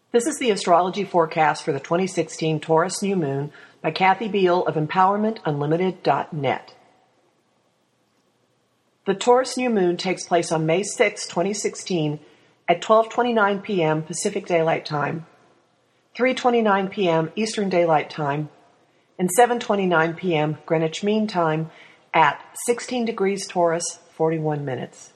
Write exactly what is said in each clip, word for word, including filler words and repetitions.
This is the astrology forecast for the twenty sixteen Taurus new moon by Kathy Beal of empowerment unlimited dot net. The Taurus new moon takes place on May sixth, twenty sixteen at twelve twenty-nine p.m. Pacific Daylight Time, three twenty-nine p.m. Eastern Daylight Time, and seven twenty-nine p.m. Greenwich Mean Time at sixteen degrees Taurus, forty-one minutes.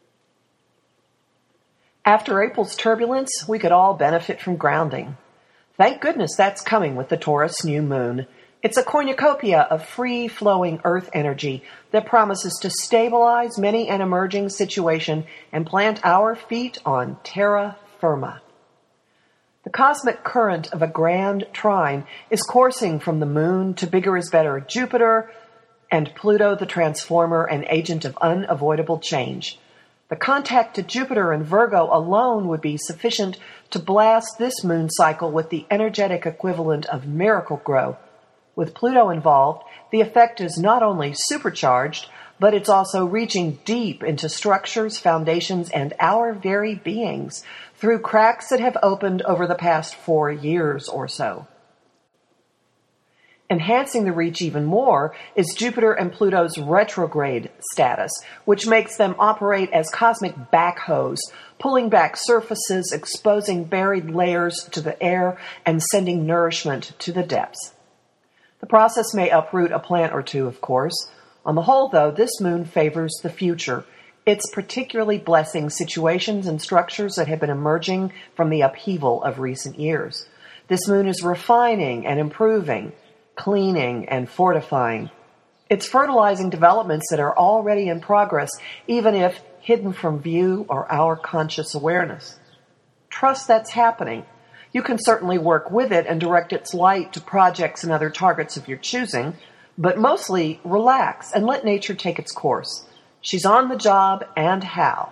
After April's turbulence, we could all benefit from grounding. Thank goodness that's coming with the Taurus new moon. It's a cornucopia of free-flowing earth energy that promises to stabilize many an emerging situation and plant our feet on terra firma. The cosmic current of a grand trine is coursing from the moon to bigger is better Jupiter and Pluto, the transformer and agent of unavoidable change. The contact to Jupiter and Virgo alone would be sufficient to blast this moon cycle with the energetic equivalent of Miracle-Gro. With Pluto involved, the effect is not only supercharged, but it's also reaching deep into structures, foundations, and our very beings through cracks that have opened over the past four years or so. Enhancing the reach even more is Jupiter and Pluto's retrograde status, which makes them operate as cosmic backhoes, pulling back surfaces, exposing buried layers to the air, and sending nourishment to the depths. The process may uproot a plant or two, of course. On the whole, though, this moon favors the future. It's particularly blessing situations and structures that have been emerging from the upheaval of recent years. This moon is refining and improving, cleaning and fortifying. It's fertilizing developments that are already in progress, even if hidden from view or our conscious awareness. Trust that's happening. You can certainly work with it and direct its light to projects and other targets of your choosing, but mostly relax and let nature take its course. She's on the job, and how.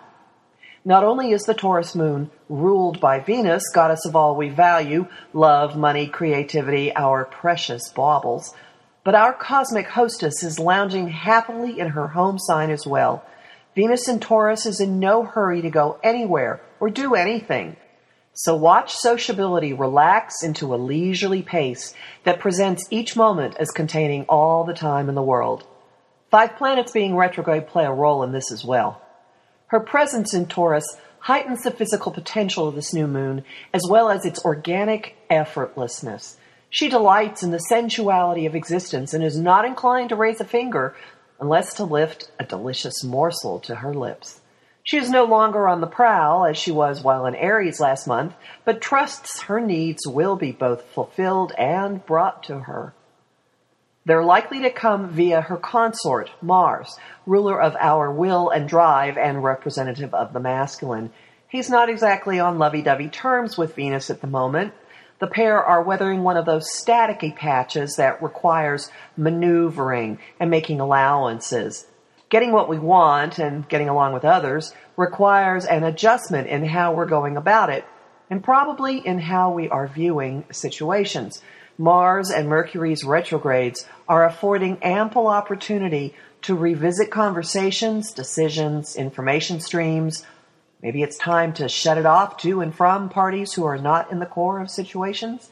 Not only is the Taurus moon ruled by Venus, goddess of all we value, love, money, creativity, our precious baubles, but our cosmic hostess is lounging happily in her home sign as well. Venus in Taurus is in no hurry to go anywhere or do anything. So watch sociability relax into a leisurely pace that presents each moment as containing all the time in the world. Five planets being retrograde play a role in this as well. Her presence in Taurus heightens the physical potential of this new moon, as well as its organic effortlessness. She delights in the sensuality of existence and is not inclined to raise a finger unless to lift a delicious morsel to her lips. She is no longer on the prowl, as she was while in Aries last month, but trusts her needs will be both fulfilled and brought to her. They're likely to come via her consort, Mars, ruler of our will and drive and representative of the masculine. He's not exactly on lovey-dovey terms with Venus at the moment. The pair are weathering one of those staticky patches that requires maneuvering and making allowances. Getting what we want and getting along with others requires an adjustment in how we're going about it, and probably in how we are viewing situations. Mars and Mercury's retrogrades are affording ample opportunity to revisit conversations, decisions, information streams. Maybe it's time to shut it off to and from parties who are not in the core of situations.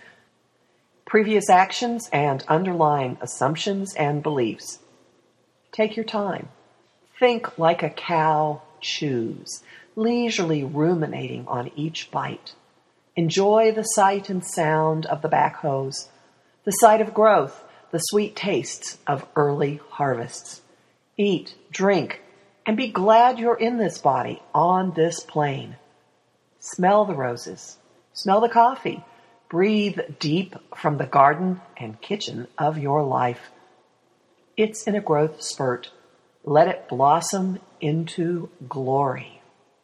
Previous actions and underlying assumptions and beliefs. Take your time. Think like a cow chews, leisurely ruminating on each bite. Enjoy the sight and sound of the backhoes, the sight of growth, the sweet tastes of early harvests. Eat, drink, and be glad you're in this body, on this plane. Smell the roses, smell the coffee, breathe deep from the garden and kitchen of your life. It's in a growth spurt. Let it blossom into glory.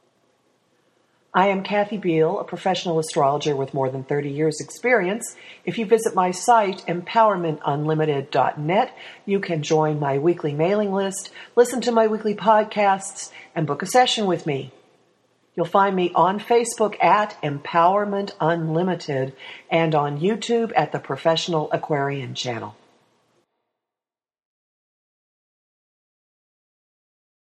I am Kathy Beal, a professional astrologer with more than thirty years' experience. If you visit my site, empowerment unlimited dot net, you can join my weekly mailing list, listen to my weekly podcasts, and book a session with me. You'll find me on Facebook at Empowerment Unlimited and on YouTube at the Professional Aquarian Channel.